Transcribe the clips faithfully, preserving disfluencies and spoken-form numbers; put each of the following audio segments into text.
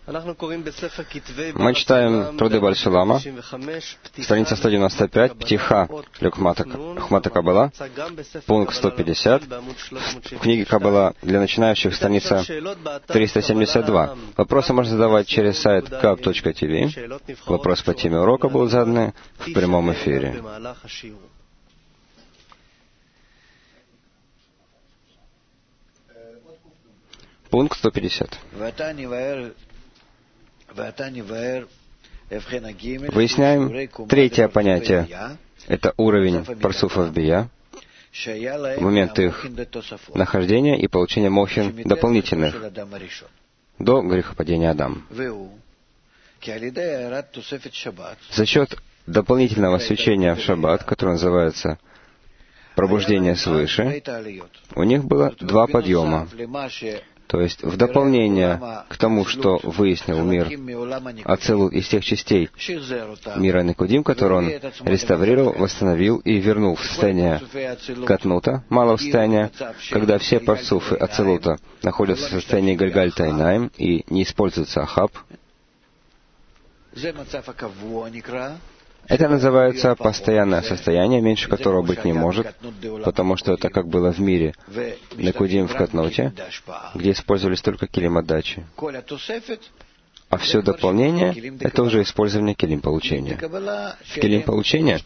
Мы читаем труды Баль-Сулама, страница сто девяносто пять, Птиха Хохмат Каббала, пункт сто пятьдесят. В книге Каббала для начинающих страница триста семьдесят два. Вопросы можно задавать через сайт каб точка ти ви. Вопросы по теме урока будут заданы в прямом эфире. Пункт сто пятьдесят. Выясняем третье понятие. Это уровень парсуфов бия, момент их нахождения и получения мохин дополнительных до грехопадения Адама. За счет дополнительного свечения в шаббат, которое называется пробуждение свыше, у них было два подъема. То есть, в дополнение к тому, что выяснил мир Ацилут из тех частей мира Никудим, который он реставрировал, восстановил и вернул в состояние Катнута, малого состояния, когда все парцуфы Ацилута находятся в состоянии Гальгаль-Тайнаим и не используется Ахаб. Это называется постоянное состояние, меньше которого быть не может, потому что это как было в мире Никудим в Катнуте, где использовались только килим отдачи. А все дополнение — это уже использование килим получения. В килим получения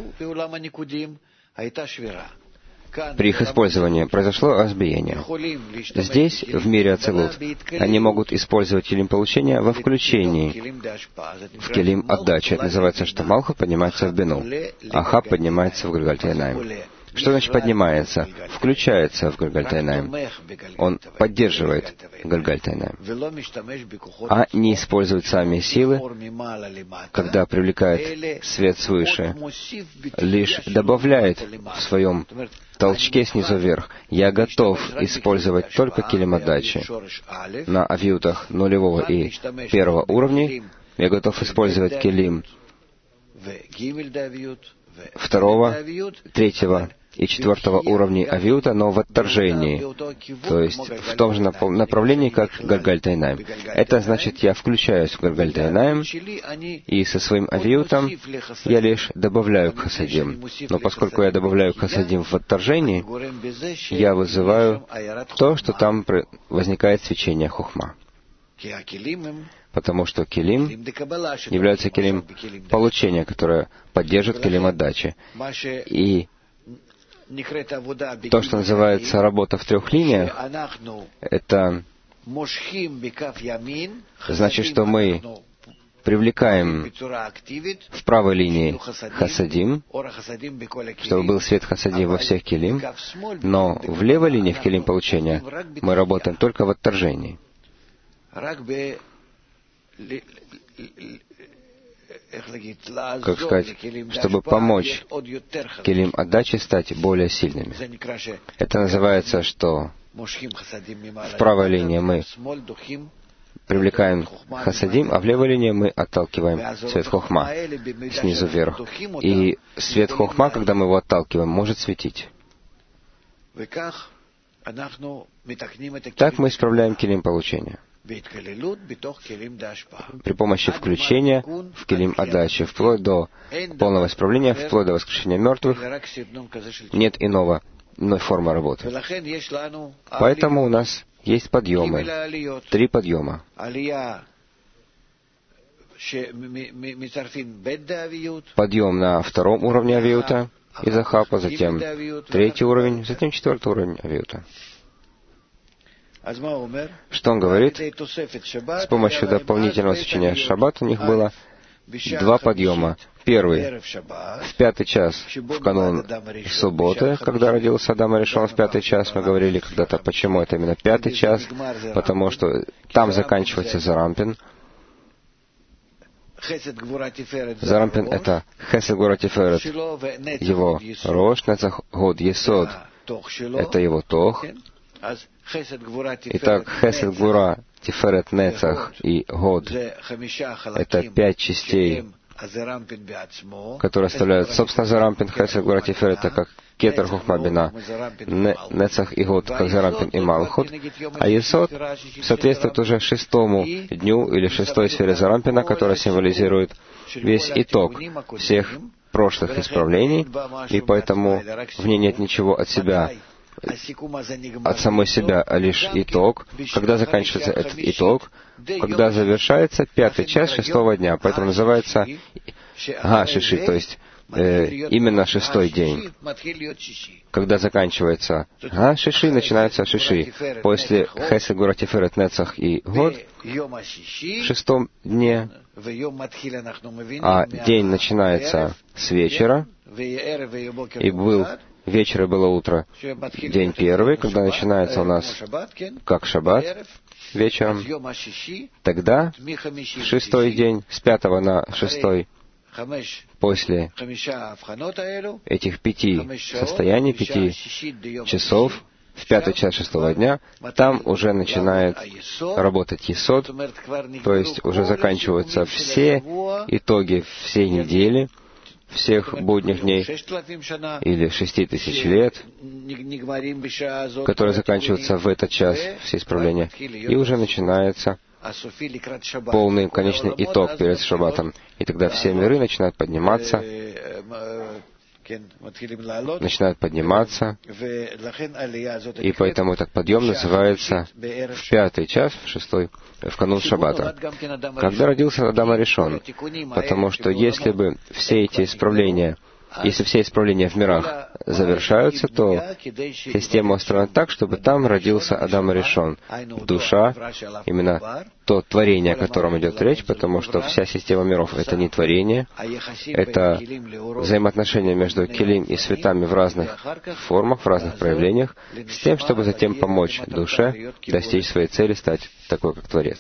при их использовании произошло разбиение. Здесь, в мире Ацилут, они могут использовать килим получения во включении в килим отдачи. Это называется, что Малхут поднимается в Бину, а Ахаб поднимается в Гальгаль-Тайнаим. Что значит поднимается? Включается в Гальгаль-Тайнаим. Он поддерживает Гальгаль-Тайнаим, а не использует сами силы, когда привлекает свет свыше, лишь добавляет в своем толчке снизу вверх. Я готов использовать только килим отдачи. На авиутах нулевого и первого уровней я готов использовать килим второго, третьего и четвертого уровней авиута, но в отторжении, то есть в том же направлении, как Гальгаль-Тайнаим. Это значит, я включаюсь в Гальгаль-Тайнаим, и со своим авиутом я лишь добавляю к хасадим. Но поскольку я добавляю к хасадим в отторжении, я вызываю то, что там возникает свечение хохма. Потому что килим является килим получения, которое поддержит килим отдачи. И то, что называется работа в трех линиях, это значит, что мы привлекаем в правой линии хасадим, чтобы был свет хасадим во всех килим, но в левой линии, в килим получения, мы работаем только в отторжении. Как сказать, чтобы помочь килим отдачи стать более сильными. Это называется, что в правой линии мы привлекаем хасадим, а в левой линии мы отталкиваем свет хохма снизу вверх. И свет хохма, когда мы его отталкиваем, может светить. Так мы исправляем килим получения при помощи включения в килим отдачи, вплоть до полного исправления, вплоть до воскрешения мертвых. Нет иного, иной формы работы. Поэтому у нас есть подъемы, три подъема. Подъем на втором уровне авиута из Ахапа, затем третий уровень, затем четвертый уровень авиута. Что он говорит? С помощью дополнительного свечения шаббат у них было два подъема. Первый в пятый час в канун субботы, когда родился Адам Аришон в пятый час. Мы говорили когда-то, почему это именно пятый час, потому что там заканчивается Зарампин. Зарампин — это Хесед Гвура Тиферет, его Рош, Нецах Год Есод — это его Тох. Итак, Хесед Гвура Тиферет Нецах и Год — это пять частей, которые оставляют, собственно, Зарампин, Хесед Гвура Тиферет, это как Кетер, Хохма, Бина, Нецах и Год, как Зарампин и Малхут, а Есод соответствует уже шестому дню или шестой сфере Зарампина, которая символизирует весь итог всех прошлых исправлений, и поэтому в ней нет ничего от себя, от самой себя, а лишь итог. Когда заканчивается этот итог, когда завершается пятый час шестого дня, поэтому называется Га-Шиши, то есть э, именно шестой день. Когда заканчивается Га-Шиши, начинается Шиши. После Хесед, Гура, Тиферет, Нецах и Год в шестом дне, а день начинается с вечера, и был вечер и было утро, день первый, когда начинается у нас как шаббат вечером, тогда в шестой день, с пятого на шестой, после этих пяти состояний, пяти часов, в пятый час шестого дня, там уже начинает работать Есод, то есть уже заканчиваются все итоги всей недели, всех будних дней или шести тысяч лет, которые заканчиваются в этот час, все исправления, и уже начинается полный конечный итог перед Шаббатом. И тогда все миры начинают подниматься, начинают подниматься, и поэтому этот подъем называется в пятый час, в шестой, в канун Шаббата. Когда родился Адам Аришон, потому что если бы все эти исправления, если все исправления в мирах завершаются, то система устроена так, чтобы там родился Адам Аришон, душа, именно то творение, о котором идет речь, потому что вся система миров — это не творение, это взаимоотношения между келим и светами в разных формах, в разных проявлениях, с тем, чтобы затем помочь душе достичь своей цели, стать такой, как Творец.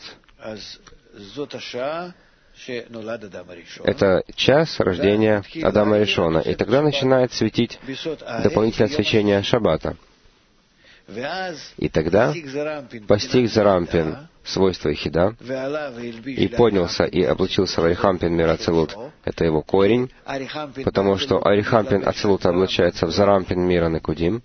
Это час рождения Адама Ришона, и тогда начинает светить дополнительное свечение Шаббата. И тогда постиг Зарампин свойства Ихида, и поднялся и облачился в Арихампин мир Ацилут. Это его корень, потому что Арихампин Ацилут облачается в Зарампин мира Некудим.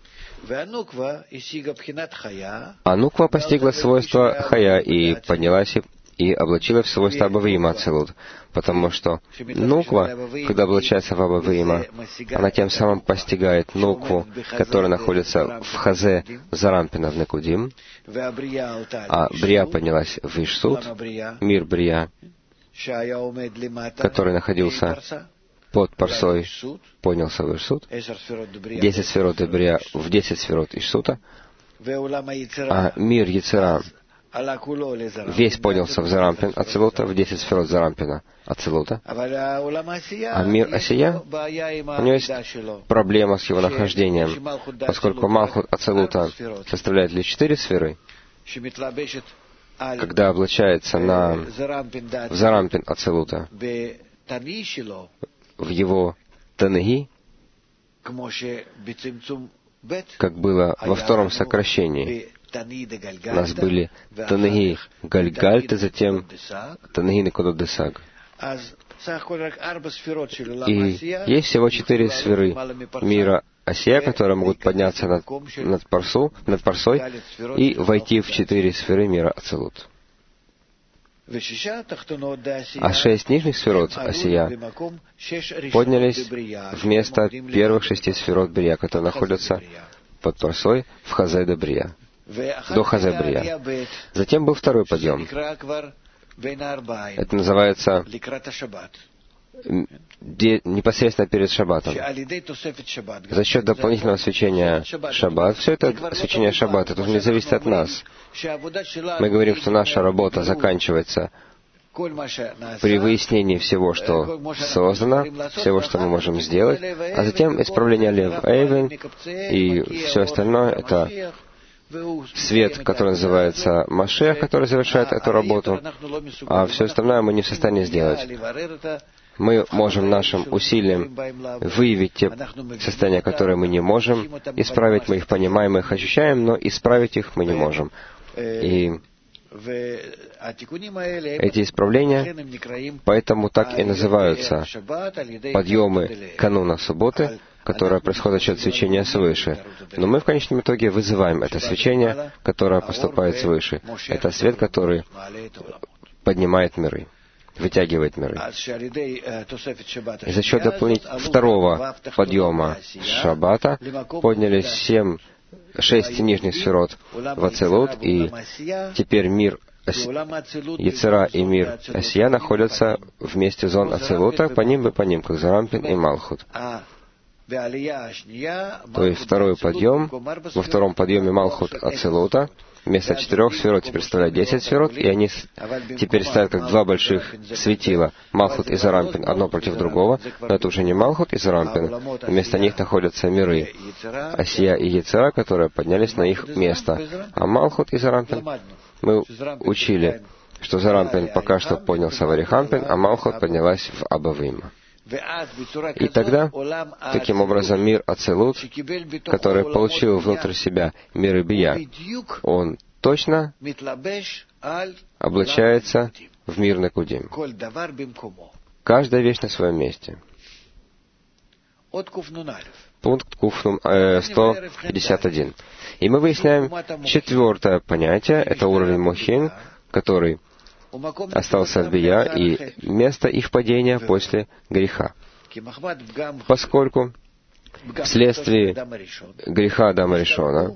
А Нуква постигла свойства Хая и поднялась и и облачила в свойство Абавиима Ацилут, потому что Нуква, когда облачается в Абавиима, она тем самым постигает Нукву, которая находится в Хазе Зарампина в Некудим, а Брия поднялась в Ишсут, мир Брия, который находился под Парсой, поднялся в Ишсут, десять сферот Брия в десять сферот Ишсута, а мир Яцера весь поднялся в Зарампин Ацилута, в десять сферот Зарампина Ацилута. А мир Асия, у него есть проблема с его нахождением, поскольку Малхут Ацилута составляет лишь четыре сферы, когда облачается на, в Зарампин Ацилута, в его Танеги, как было во втором сокращении. У нас были Танеги Гальгальт, и затем Танеги Некудот Десаг. И есть всего четыре сферы мира Асия, которые могут подняться над, над, парсу, над Парсой и войти в четыре сферы мира Ацилут. А шесть нижних сферот Асия поднялись вместо первых шести сферот Брия, которые находятся под Парсой в Хазе де Брия, до Хазе Брия. Затем был второй подъем. Это называется непосредственно перед Шаббатом. За счет дополнительного свечения Шаббат, все это свечение Шаббата, это уже не зависит от нас. Мы говорим, что наша работа заканчивается при выяснении всего, что создано, всего, что мы можем сделать, а затем исправление Лев Эйвен и все остальное — это свет, который называется Машех, который завершает эту работу, а все остальное мы не в состоянии сделать. Мы можем нашим усилием выявить те состояния, которые мы не можем исправить, мы их понимаем, мы их ощущаем, но исправить их мы не можем. И эти исправления поэтому так и называются подъемы кануна субботы которое происходит за счет свечения свыше. Но мы в конечном итоге вызываем это свечение, которое поступает свыше. Это свет, который поднимает миры, вытягивает миры. И за счет дополнительного второго подъема Шаббата поднялись семь, шесть нижних сферот в Ацилут, и теперь мир Йецера и мир Асия находятся вместе зон Ацилута, по ним и по ним, как Зарампин и Малхут. То есть второй подъем, во втором подъеме Малхут Ацилута, вместо четырех сферот теперь стоят десять сферот, и они теперь стоят как два больших светила, Малхут и Зарампин, одно против другого, но это уже не Малхут и Зарампин, вместо них находятся миры Асия и Йецера, которые поднялись на их место, а Малхут и Зарампин, мы учили, что Зарампин пока что поднялся в Арихампин, а Малхут поднялась в Абавима. И тогда, таким образом, мир Ацилут, который получил внутрь себя мир Бия, он точно облачается в мир Некудим. Каждая вещь на своем месте. Пункт Куфнум э, сто пятьдесят один. И мы выясняем четвертое понятие, это уровень Мохин, который остался в Бия, и место их падения после греха. Поскольку вследствие греха Адама Ришона,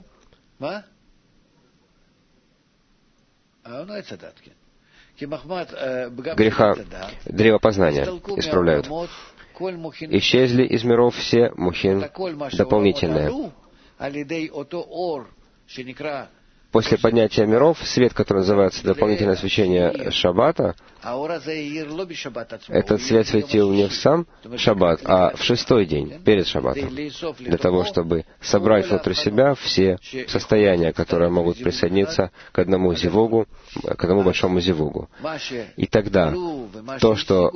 греха древа познания исправляют, исчезли из миров все мухин дополнительные. После поднятия миров, свет, который называется дополнительное свечение Шаббата, этот свет светил не в сам Шаббат, а в шестой день, перед Шаббатом, для того, чтобы собрать внутрь себя все состояния, которые могут присоединиться к одному зивугу, к одному большому зивугу. И тогда то, что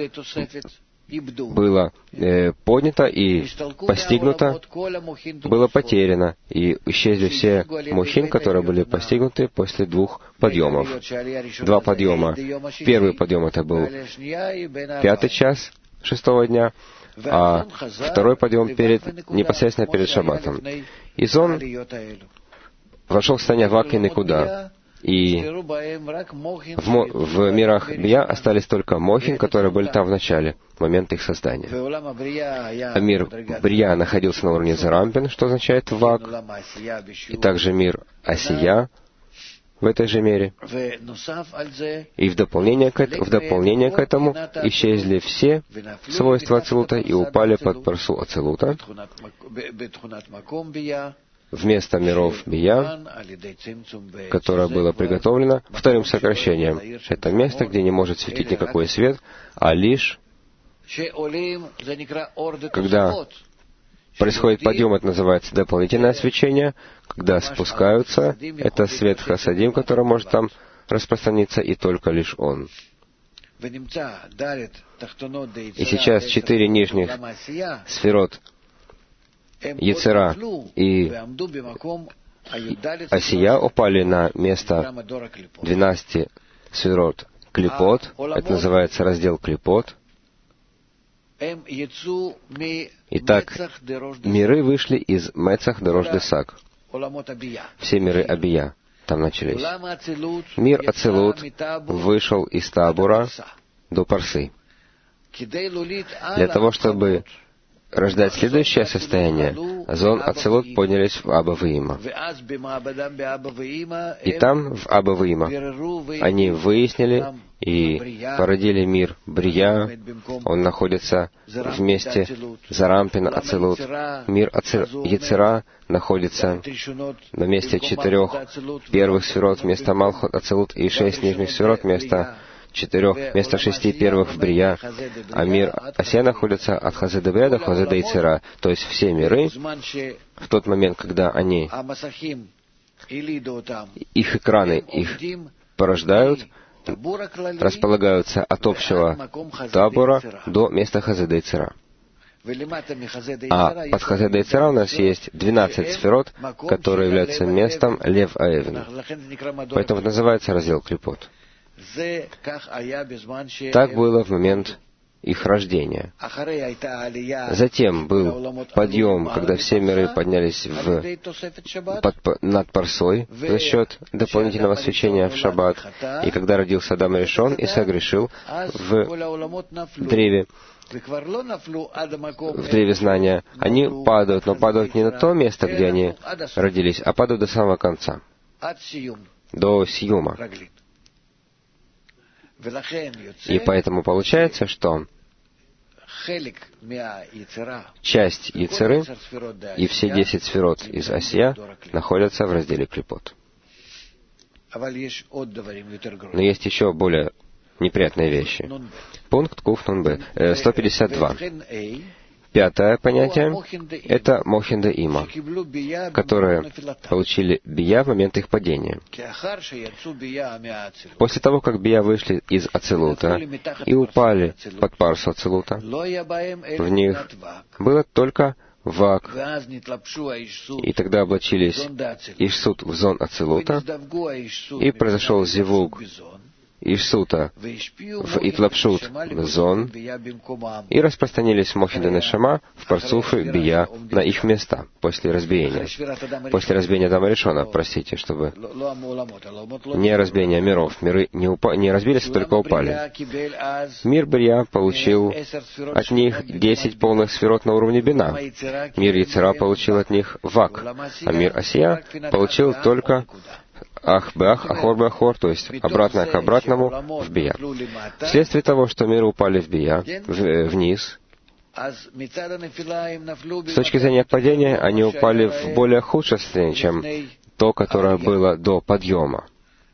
было э, поднято и постигнуто, было потеряно, и исчезли все мухин, которые были постигнуты после двух подъемов. Два подъема. Первый подъем это был пятый час шестого дня, а второй подъем перед, непосредственно перед Шаббатом. И он вошел в состояние Ваки Некуда. И в, мо, в мирах Бия остались только мохин, которые были там в начале, в момент их создания. А мир Брия находился на уровне Зарампин, что означает Вак, и также мир Асия в этой же мере. И в дополнение к, в дополнение к этому исчезли все свойства Ацилута и упали под парсу Ацилута вместо миров Бия, которое было приготовлено вторым сокращением. Это место, где не может светить никакой свет, а лишь когда происходит подъем, это называется дополнительное свечение, когда спускаются, это свет Хасадим, который может там распространиться, и только лишь он. И сейчас четыре нижних сферот Йецера и Асия упали на место двенадцати сферот Клипот. Это называется раздел Клипот. Итак, миры вышли из Мецах Дерош Десак. Все миры Абия там начались. Мир Ацилут вышел из Табура до Парсы. Для того, чтобы рождать следующее состояние, зон Ацилут поднялись в Абавиима. И там, в Абавиима, они выяснили и породили мир Брия. Он находится вместе Зарампин Ацилут. Мир Йецера находится на месте четырех первых сферот вместо Малхут Ацилут и шесть нижних сферот вместо четырех, вместо шести первых в Брия, а мир Асия находится от Хазеда Брия до Хазеда Йецера, то есть все миры, в тот момент, когда они, их экраны их порождают, располагаются от общего табора до места Хазеда Йецера. А под Хазеда Йецера у нас есть двенадцать сферот, которые являются местом Лев Аэвен. Поэтому называется раздел Клипот. Так было в момент их рождения. Затем был подъем, когда все миры поднялись в, под, над Парсой за счет дополнительного освящения в шаббат. И когда родился Адам Ришон и согрешил в древе, в древе знания, они падают, но падают не на то место, где они родились, а падают до самого конца, до Сиюма. И поэтому получается, что часть Яцеры и все десять сферот из Асия находятся в разделе Клипот. Но есть еще более неприятные вещи. Пункт Куф Нун Б, сто пятьдесят два. Пятое понятие — это Мохин да Има, которые получили бия в момент их падения. После того, как бия вышли из Ацилута и упали под парсу Ацилута, в них было только Вак, и тогда облачились Ишсут в зон Ацилута, и произошел Зивуг Ишсута в Итлапшут зон, и распространились Мохин да Нешама в Парцуфы Бия на их места после разбиения. После разбиения Адама Ришона, простите, чтобы не разбиение миров. Миры не, упа... не разбились, а только упали. Мир Бия получил от них десять полных сферот на уровне Бина. Мир Яцера получил от них Вак, а мир Асия получил только Ах-Бах, Ахор-Бахор, то есть обратно к обратному в Бия. Вследствие того, что миры упали в Бия, в, вниз, с точки зрения падения, они упали в более худшее состояние, чем то, которое было до подъема.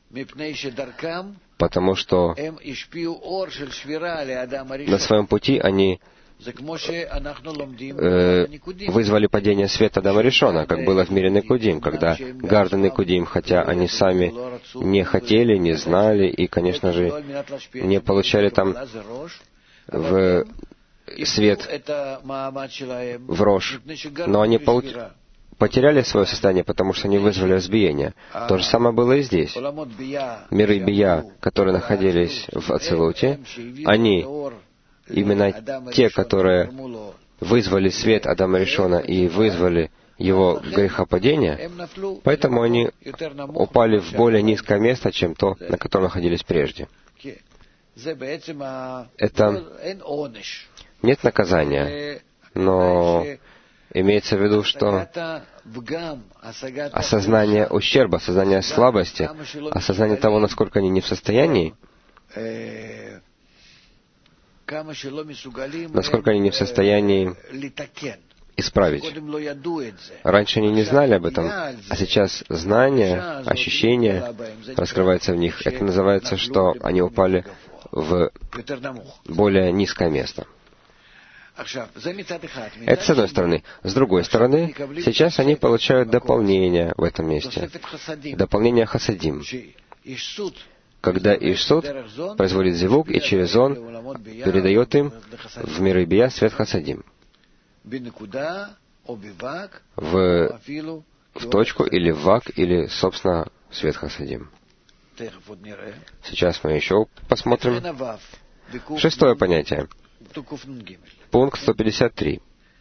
Потому что на своем пути они Э, вызвали падение света Адама Ришона, как было в мире Никудим, когда Гарда Никудим, хотя они сами не хотели, не знали и, конечно же, не получали там в свет в рожь, но они получ... потеряли свое состояние, потому что они вызвали разбиение. То же самое было и здесь. Миры Бия, которые находились в Ацилуте, они именно те, которые вызвали свет Адама Ришона и вызвали его грехопадение, поэтому они упали в более низкое место, чем то, на котором находились прежде. Это нет наказания, но имеется в виду, что осознание ущерба, осознание слабости, осознание того, насколько они не в состоянии, насколько они не в состоянии исправить. Раньше они не знали об этом, а сейчас знание, ощущение раскрывается в них. Это называется, что они упали в более низкое место. Это с одной стороны. С другой стороны, сейчас они получают дополнение в этом месте. Дополнение хасадим. Когда Ишсут производит зивуг, и через он передает им в миры Бия свет хасадим. В, в точку, или в вак, или, собственно, свет хасадим. Сейчас мы еще посмотрим. Шестое понятие. Пункт сто пятьдесят три.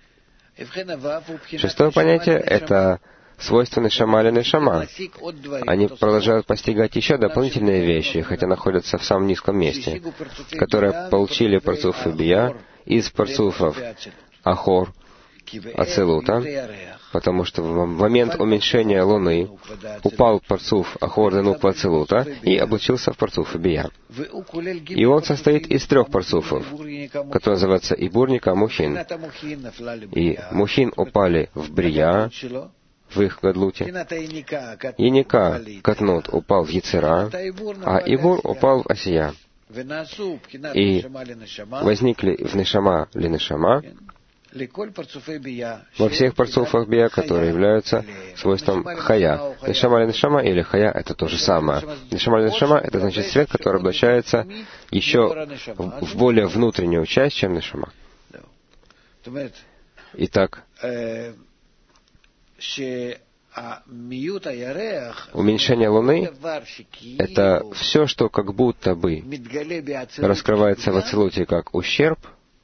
Шестое понятие — это свойства нешама или нешама. Они продолжают постигать еще дополнительные вещи, хотя находятся в самом низком месте, которые получили парцуфы Бия из парцуфов Ахор, Ацилута, потому что в момент уменьшения Луны упал парцуф Ахор Денуква Ацилута и облачился в парцуф Бия. И он состоит из трех парцуфов, которые называются Ибурника, Мухин. И Мухин упали в Брия, в их гадлуте. Яника, Катнут, упал в Яцера, а Ибур упал в Асия. И возникли в Нешама ли Нешама во всех парцуфах Бия, которые являются свойством Хая. Нешама ли Нешама или Хая — это то же самое. Нешама ли Нешама — это значит свет, который облачается еще в более внутреннюю часть, чем Нешама. Итак, Уменьшение Луны — это все, что как будто бы раскрывается в Ацилуте как ущерб,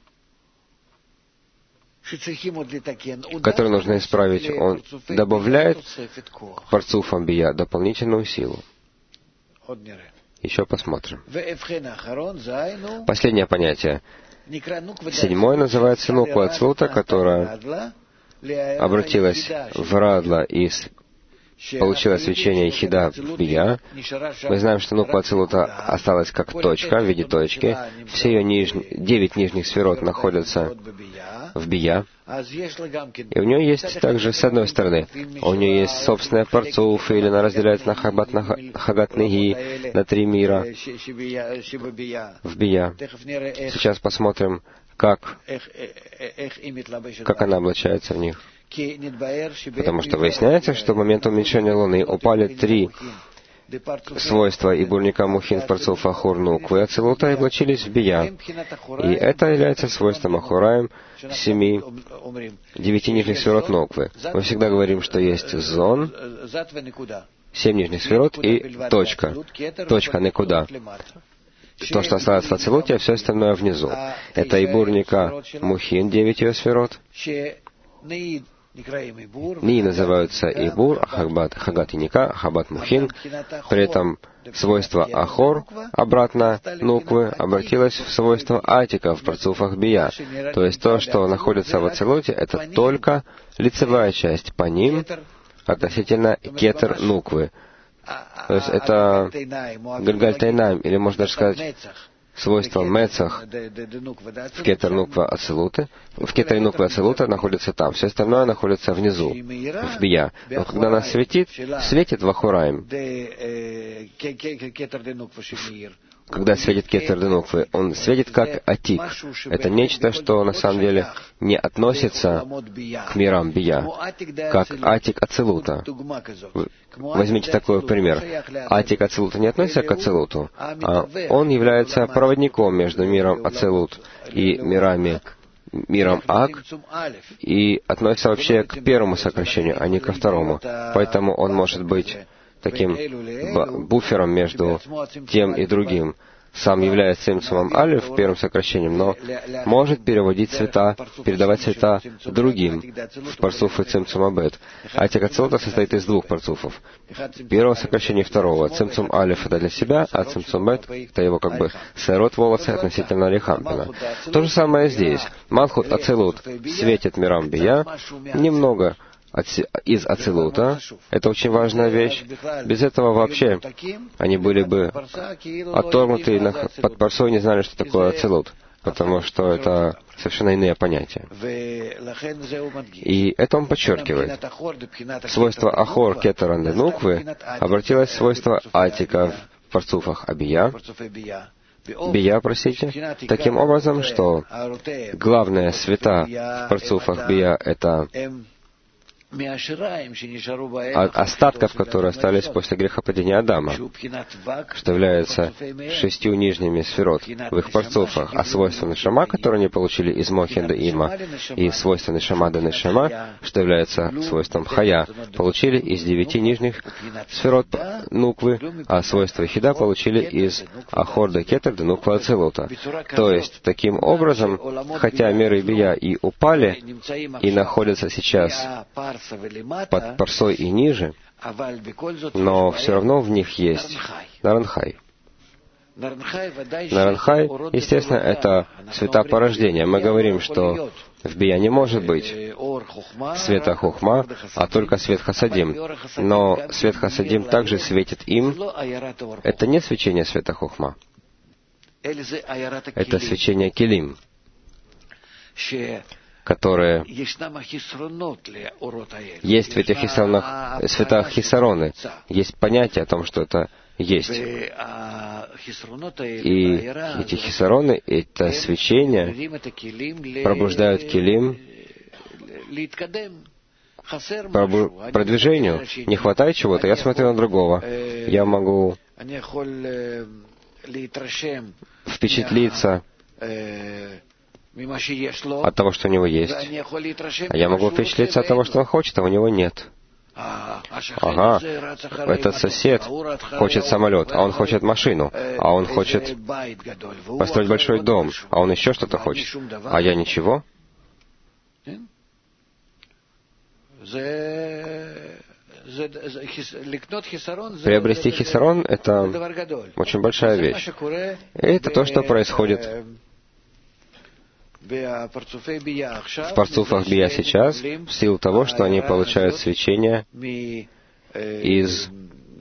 который нужно исправить. Он добавляет к парцуфам бия дополнительную силу. Еще посмотрим. Последнее понятие. Седьмое называется нуква Ацилута, которая обратилась в Радла и получила свечение Хида в Бия. Мы знаем, что нуква Ацилута осталась как точка, в виде точки. Все ее ниж... девять нижних сферот находятся в Бия. И у нее есть также, с одной стороны, у нее есть собственная парцуф, или она разделяется на хагат, на хагат неги, на три мира в Бия. Сейчас посмотрим, как, как она облачается в них. Потому что выясняется, что в момент уменьшения Луны упали три свойства Ибурника Мухин в парцуф Ахур Нуквы Ацилута и облачились в Бия. И это является свойством Ахураем семи, девяти нижних сферот Нуквы. Мы всегда говорим, что есть зон, семь нижних сферот и точка. Точка никуда. То, что осталось в Ацилуте, а все остальное внизу. Это Ибурника Мухин, девять ее сферот. Ни называются Ибур, Хагбат, Хагат и Ника, Хабат Мухин. При этом свойство Ахор, обратно Нуквы, обратилось в свойство Атика в парцуфах Бия. То есть то, что находится в Ацилуте, это только лицевая часть по ним относительно Кетер Нуквы. То есть это Гальгаль Тайнаим, или можно даже сказать свойство Мецах в Кетер Нуква Ацилуты. В Кетере Нуква Ацилута находится там. Все остальное находится внизу, в Бия. Но когда она светит, светит в Ахураим. Когда светит Кетер Денуквы, он светит как Атик. Это нечто, что на самом деле не относится к мирам Бия, как Атик Ацилута. Возьмите такой пример. Атик Ацилута не относится к Ацилуту, а он является проводником между миром Ацилут и мирами миром Ак, и относится вообще к первому сокращению, а не ко второму. Поэтому он может быть таким буфером между тем и другим. Сам является цимцумом алиф, первым сокращением, но может переводить цвета, передавать цвета другим в парцуф и цимцум абет. Атик Ацилута состоит из двух парцуфов. Первого сокращения и второго. Цимцум алиф это для себя, а цимцум бет это его как бы сэрот волосы относительно Лихампина. То же самое здесь. Малхут Ацилут светит мирам Бия немного из Ацилута. Это очень важная вещь. Без этого вообще они были бы отторгнуты под парсой, не знали, что такое Ацилут, потому что это совершенно иные понятия. И это он подчеркивает. Свойство Ахор Кетеран Денуквы обратилось в свойство Атика в парцуфах Абия, Бия, простите, таким образом, что главные света в парцуфах Бия — это остатков, которые остались после грехопадения Адама, что является шестью нижними сферот в их парцуфах, а свойства Нешама, которые они получили из Мохинда Има, и свойства Нешама да Нешама, что является свойством Хая, получили из девяти нижних сферот Нуквы, а свойства Хида получили из Ахорда Кетер да Нуква Ацилута. То есть, таким образом, хотя миры Бия и упали, и находятся сейчас под парсой и ниже, но все равно в них есть Наранхай. Наранхай, естественно, это света порождения. Мы говорим, что в Бия не может быть света Хухма, а только свет Хасадим. Но свет Хасадим также светит им. Это не свечение света Хухма. Это свечение Келим, которые есть в этих хисаронах, светах хисароны. Есть понятие о том, что это есть. И эти хисароны, это свечение, пробуждают келим по продвижению. Не хватает чего-то, я смотрю на другого. Я могу впечатлиться от того, что у него есть. А я могу впечатлиться от того, что он хочет, а у него нет. ага, этот сосед хочет самолет, а он хочет машину, а он хочет построить большой дом, а он еще что-то хочет, а я ничего. Приобрести хисарон — это очень большая вещь. И это то, что происходит в парцуфах Бия сейчас, в силу того, что они получают свечение из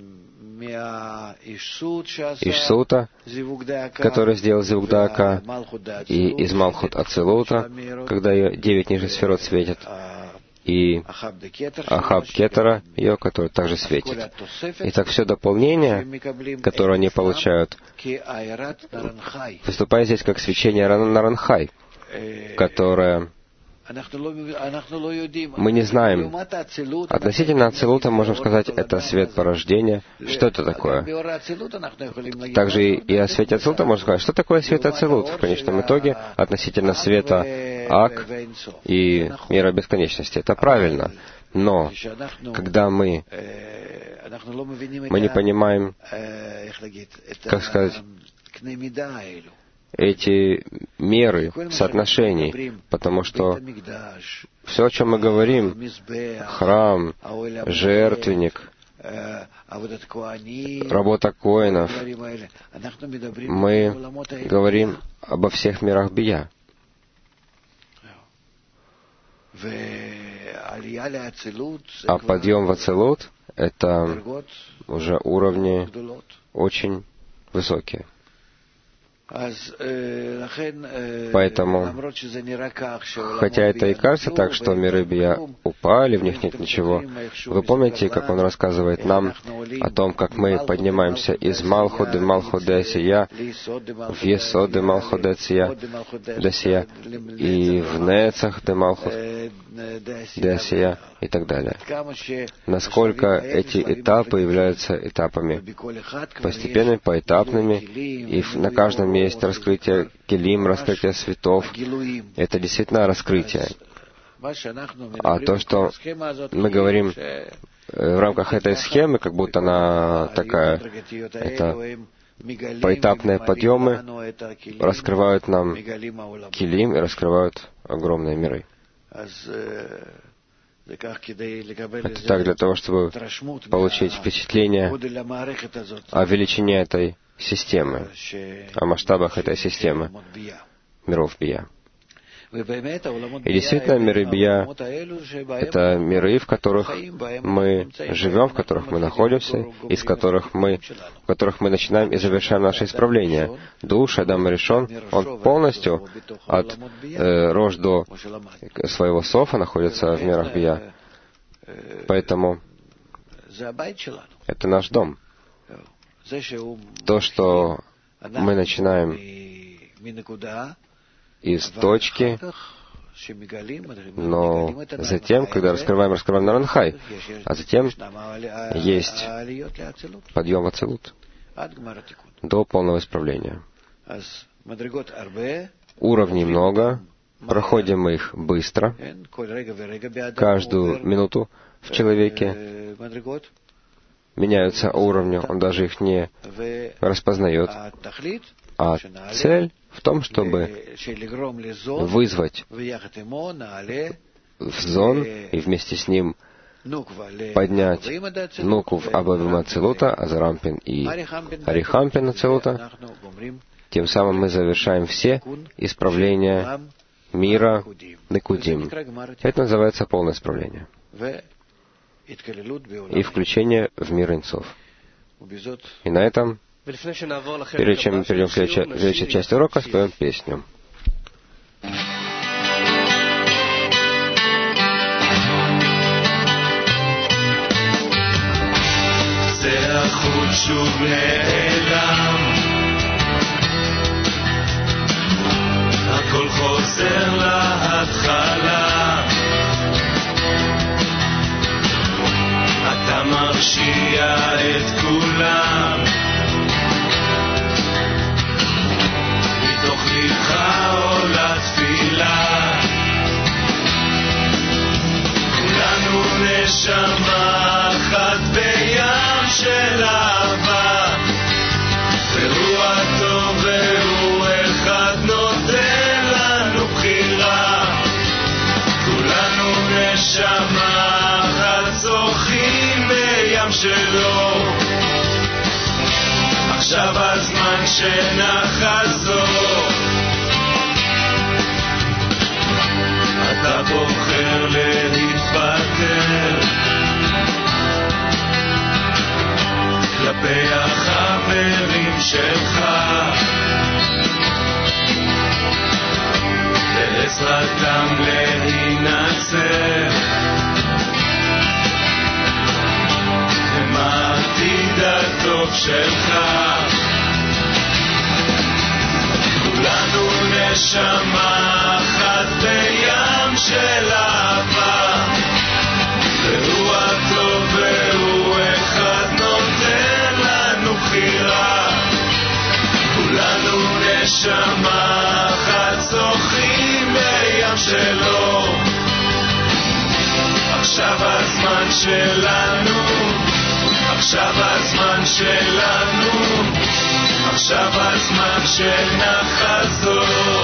Ишсута, который сделал Зивугдака, и из Малхут Ацилута, когда ее девять нижних сферот светят, и Ахаб Кетера, ее, который также светит. Итак, все дополнение, которое они получают, выступает здесь как свечение Наранхай, которое мы не знаем. Относительно Ацилута, можем сказать, это свет порождения. Что это такое? Также и о свете Ацилута можно сказать, что такое свет Ацилут в конечном итоге относительно света Ак и мира бесконечности. Это правильно. Но когда мы, мы не понимаем, как сказать, эти меры соотношений, потому что все, о чем мы говорим, храм, жертвенник, работа коэнов, мы говорим обо всех мирах Бия. А подъем в Ацилут — это уже уровни очень высокие. Поэтому, хотя это и кажется так, что миры Бия упали, в них нет ничего, вы помните, как он рассказывает нам о том, как мы поднимаемся из Малхут де Малхут де Асия в Есод де Малхут де Асия и в Нецах де Малхут де Асия и так далее. Насколько эти этапы являются этапами постепенными, поэтапными, и на каждом есть раскрытие келим, раскрытие светов. Это действительно раскрытие. А то, что мы говорим в рамках этой схемы, как будто она такая, это поэтапные подъемы, раскрывают нам келим и раскрывают огромные миры. Это так для того, чтобы получить впечатление о величине этой системы, о масштабах этой системы миров Бия. И действительно, миры Бия — это миры, в которых мы живем, в которых мы находимся, из которых мы, в которых мы начинаем и завершаем наше исправление. Душ, Адам Ришон, он полностью от э, рож до своего софа находится в мирах Бия. Поэтому это наш дом. То, что мы начинаем из точки, но затем, когда раскрываем, раскрываем Наранхай, а затем есть подъем в Ацилут до полного исправления. Уровней много, проходим мы их быстро, каждую минуту в человеке меняются уровни, он даже их не распознает. А цель в том, чтобы вызвать в зон и вместе с ним поднять Нукув Абавим Ацилута, Азарампин и Арихампин Ацилута. Тем самым мы завершаем все исправления мира Никудим. Это называется полное исправление. И включение в мир Инцов. И на этом, перед чем мы перейдем к следующей части урока, споем песню. הכל חוזר להתחלה, אתה מרשיע את כולם, מתוך לבך עולה תפילה, כולנו נשמה אחת. שלו. עכשיו הזמן שנחזור. אתה בוחר להתפטר כלפי החברים שלך, בעזרתם להינצר. הם העתיד הטוב שלך. כולנו נשמה אחת בים של אהבה, והוא הטוב והוא אחד נותן לנו בחירה. כולנו נשמה אחת שוחים בים שלו. עכשיו הזמן שלנו, עכשיו הזמן שלנו, עכשיו הזמן שנחזור.